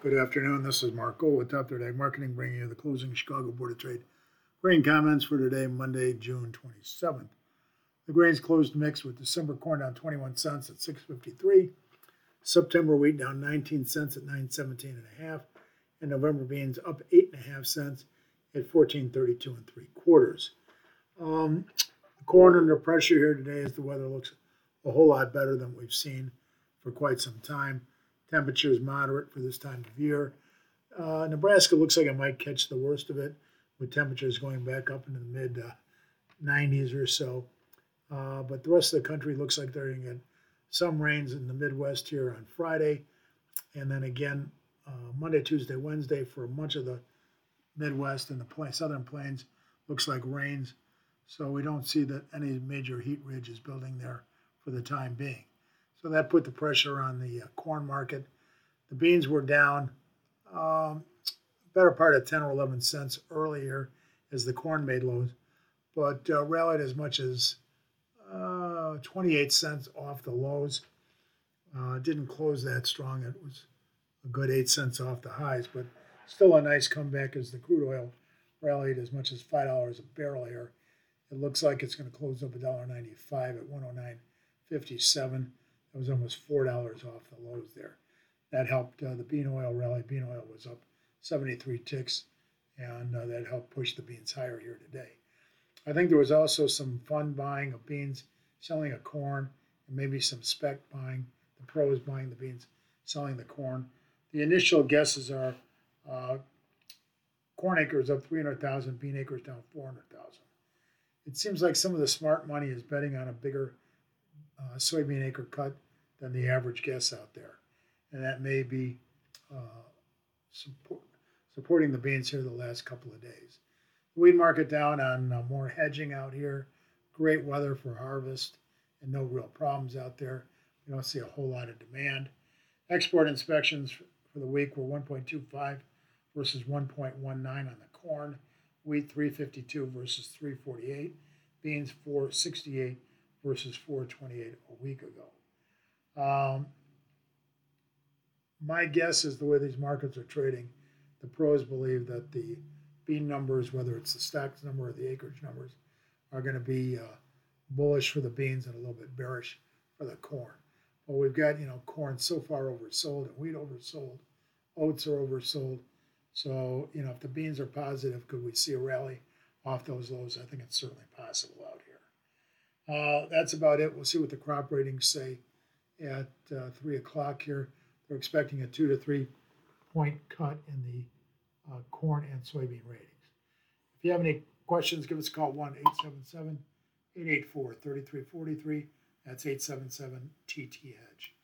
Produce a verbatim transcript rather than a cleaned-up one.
Good afternoon. This is Mark Gold with Top Third Ag Marketing, bringing you the closing Chicago Board of Trade grain comments for today, Monday, June twenty-seventh. The grains closed mixed with December corn down twenty-one cents at six fifty-three, September wheat down nineteen cents at nine seventeen and a half, and November beans up eight and a half cents at fourteen thirty-two and three quarters. Um, corn under pressure here today as the weather looks a whole lot better than we've seen for quite some time. Temperature is moderate for this time of year. Uh, Nebraska looks like it might catch the worst of it, with temperatures going back up into the mid uh, nineties or so. Uh, but the rest of the country looks like they're going to get some rains in the Midwest here on Friday, and then again uh, Monday, Tuesday, Wednesday for much of the Midwest and the pla- Southern Plains looks like rains. So we don't see that any major heat ridge is building there for the time being. So that put the pressure on the uh, corn market. The beans were down um, better part of ten or eleven cents earlier as the corn made lows, but uh, rallied as much as uh, twenty-eight cents off the lows. Uh, didn't close that strong. It was a good eight cents off the highs, but still a nice comeback as the crude oil rallied as much as five dollars a barrel here. It looks like it's going to close up one dollar ninety-five at one oh nine fifty-seven. It was almost four dollars off the lows there. That helped uh, the bean oil rally. Bean oil was up seventy-three ticks, and uh, that helped push the beans higher here today. I think there was also some fun buying of beans, selling of corn, and maybe some spec buying. The pros buying the beans, selling the corn. The initial guesses are uh, corn acres up three hundred thousand, bean acres down four hundred thousand. It seems like some of the smart money is betting on a bigger uh, soybean acre cut than the average guess out there. And that may be uh, support, supporting the beans here the last couple of days. The wheat market down on uh, more hedging out here. Great weather for harvest and no real problems out there. We don't see a whole lot of demand. Export inspections for the week were one point two five versus one point one nine on the corn. Wheat three fifty-two versus three forty-eight. Beans four sixty-eight versus four twenty-eight a week ago. Um, my guess is the way these markets are trading, the pros believe that the bean numbers, whether it's the stocks number or the acreage numbers, are going to be uh, bullish for the beans and a little bit bearish for the corn. Well, we've got, you know, corn so far oversold and wheat oversold, oats are oversold. So, you know, if the beans are positive, could we see a rally off those lows? I think it's certainly possible out here. Uh, that's about it. We'll see what the crop ratings say at uh, three o'clock here. They're expecting a two to three point cut in the uh, corn and soybean ratings. If you have any questions, give us a call one eight seven seven, eight eight four, three three four three. That's eight seven seven T T Hedge.